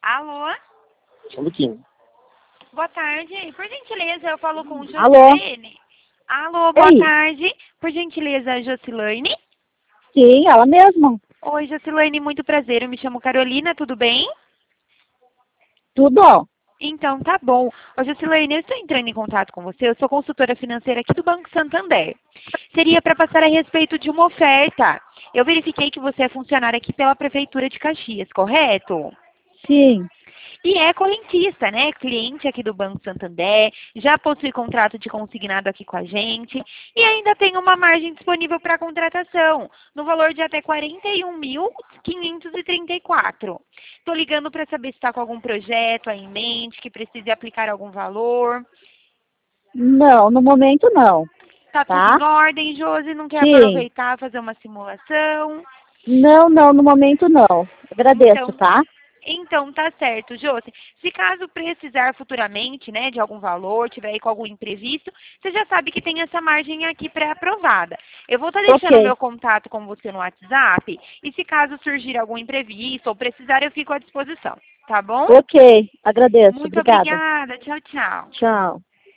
Alô? Só um pouquinho. Boa tarde. Por gentileza, eu falo com Alô? Jocilene. Alô, boa Ei. tarde. Por gentileza, Jocilene? Sim, ela mesma. Oi, Jocilene, muito prazer. Eu me chamo Carolina, tudo bem? Tudo? Então, tá bom. Ô, Jocilene, eu estou entrando em contato com você. Eu sou consultora financeira aqui do Banco Santander. Seria para passar a respeito de uma oferta. Eu verifiquei que você é funcionária aqui pela Prefeitura de Caxias, correto? Sim. E é correntista, né? Cliente aqui do Banco Santander, já possui contrato de consignado aqui com a gente e ainda tem uma margem disponível para contratação, no valor de até R$ 41.534. Estou ligando para saber se está com algum projeto aí em mente, que precise aplicar algum valor. Não, no momento não. Tá tudo Tá? em ordem, Josi? Não quer Sim. aproveitar, fazer uma simulação? Não, no momento não. Agradeço, Então, tá? Então, tá certo, Josi. Se caso precisar futuramente, né, de algum valor, tiver aí com algum imprevisto, você já sabe que tem essa margem aqui pré-aprovada. Eu vou estar deixando o Ok. meu contato com você no WhatsApp e se caso surgir algum imprevisto ou precisar, eu fico à disposição, tá bom? Ok. Agradeço. Muito Obrigada. obrigada. Tchau, tchau. Tchau.